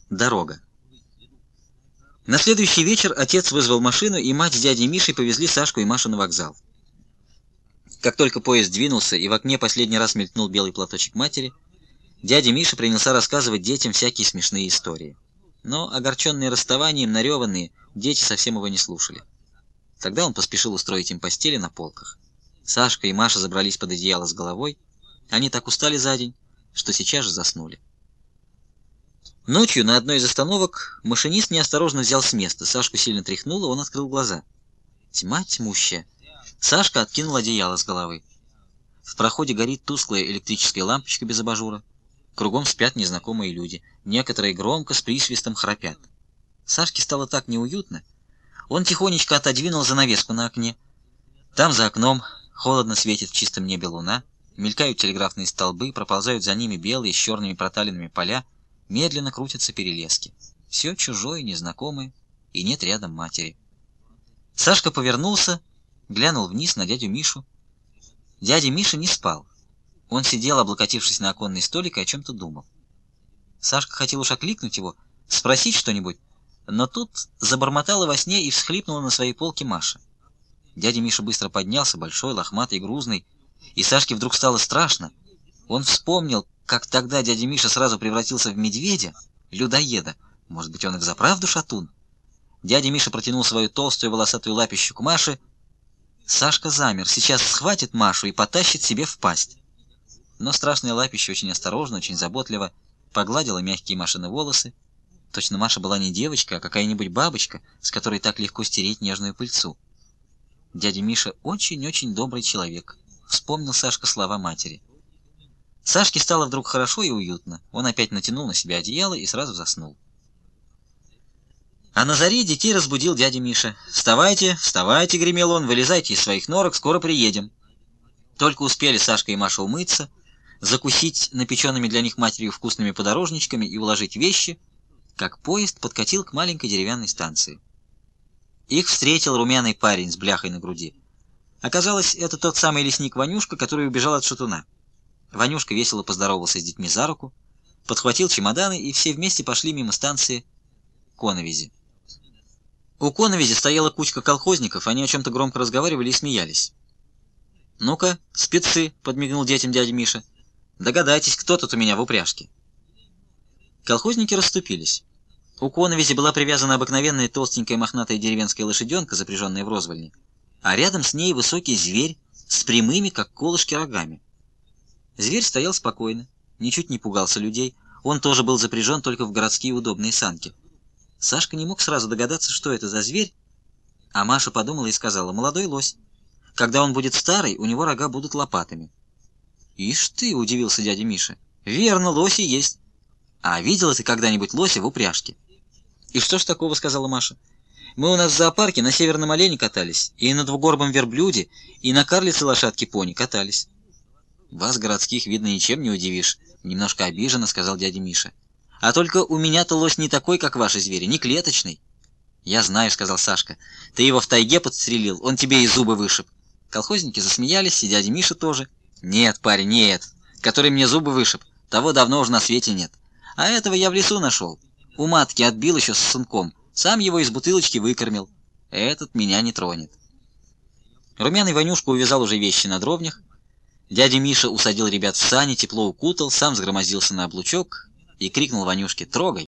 Дорога. На следующий вечер отец вызвал машину, и мать с дядей Мишей повезли Сашку и Машу на вокзал. Как только поезд двинулся, и в окне последний раз мелькнул белый платочек матери, дядя Миша принялся рассказывать детям всякие смешные истории. Но, огорченные расставанием, нареванные, дети совсем его не слушали. Тогда он поспешил устроить им постели на полках. Сашка и Маша забрались под одеяло с головой. Они так устали за день, что сейчас же заснули. Ночью на одной из остановок машинист неосторожно взял с места. Сашку сильно тряхнуло, он открыл глаза. Тьма тьмущая. Сашка откинул одеяло с головы. В проходе горит тусклая электрическая лампочка без абажура. Кругом спят незнакомые люди. Некоторые громко с присвистом храпят. Сашке стало так неуютно. Он тихонечко отодвинул занавеску на окне. Там за окном холодно светит в чистом небе луна. Мелькают телеграфные столбы, проползают за ними белые с черными проталинами поля. Медленно крутятся перелески. Все чужое, незнакомое, и нет рядом матери. Сашка повернулся, глянул вниз на дядю Мишу. Дядя Миша не спал. Он сидел, облокотившись на оконный столик, и о чем-то думал. Сашка хотел уж окликнуть его, спросить что-нибудь, но тут забормотала во сне и всхлипнула на своей полке Маша. Дядя Миша быстро поднялся, большой, лохматый, грузный, и Сашке вдруг стало страшно. Он вспомнил, как тогда дядя Миша сразу превратился в медведя, людоеда. Может быть, он и взаправду шатун? Дядя Миша протянул свою толстую волосатую лапищу к Маше. Сашка замер. Сейчас схватит Машу и потащит себе в пасть. Но страшная лапища очень осторожно, очень заботливо погладила мягкие Машины волосы. Точно Маша была не девочка, а какая-нибудь бабочка, с которой так легко стереть нежную пыльцу. Дядя Миша очень-очень добрый человек. Вспомнил Сашка слова матери. Сашке стало вдруг хорошо и уютно. Он опять натянул на себя одеяло и сразу заснул. А на заре детей разбудил дядя Миша. «Вставайте, вставайте!» — гремел он. «Вылезайте из своих норок, скоро приедем!» Только успели Сашка и Маша умыться, закусить напеченными для них матерью вкусными подорожничками и уложить вещи, как поезд подкатил к маленькой деревянной станции. Их встретил румяный парень с бляхой на груди. Оказалось, это тот самый лесник Ванюшка, который убежал от шатуна. Ванюшка весело поздоровался с детьми за руку, подхватил чемоданы, и все вместе пошли мимо станции Коновизи. У Коновизи стояла кучка колхозников, они о чем-то громко разговаривали и смеялись. «Ну-ка, спецы!» — подмигнул детям дядя Миша. «Догадайтесь, кто тут у меня в упряжке?» Колхозники расступились. У Коновизи была привязана обыкновенная толстенькая мохнатая деревенская лошаденка, запряженная в розвальни, а рядом с ней высокий зверь с прямыми, как колышки, рогами. Зверь стоял спокойно, ничуть не пугался людей. Он тоже был запряжен только в городские удобные санки. Сашка не мог сразу догадаться, что это за зверь, а Маша подумала и сказала: «Молодой лось. Когда он будет старый, у него рога будут лопатами». «Ишь ты!» — удивился дядя Миша. «Верно, лоси есть. А видела ты когда-нибудь лося в упряжке?» «И что ж такого?» — сказала Маша. «Мы у нас в зоопарке на северном олене катались, и на двугорбом верблюде, и на карлице лошадке-пони катались». «Вас, городских, видно, ничем не удивишь», — немножко обиженно сказал дядя Миша. «А только у меня-то лось не такой, как ваши звери, не клеточный». «Я знаю», — сказал Сашка. «Ты его в тайге подстрелил, он тебе и зубы вышиб». Колхозники засмеялись, и дядя Миша тоже. «Нет, парень, нет. Который мне зубы вышиб, того давно уже на свете нет. А этого я в лесу нашел. У матки отбил еще с сынком. Сам его из бутылочки выкормил. Этот меня не тронет». Румяный Ванюшка увязал уже вещи на дровнях. Дядя Миша усадил ребят в сани, тепло укутал, сам взгромоздился на облучок и крикнул Ванюшке: «Трогай!»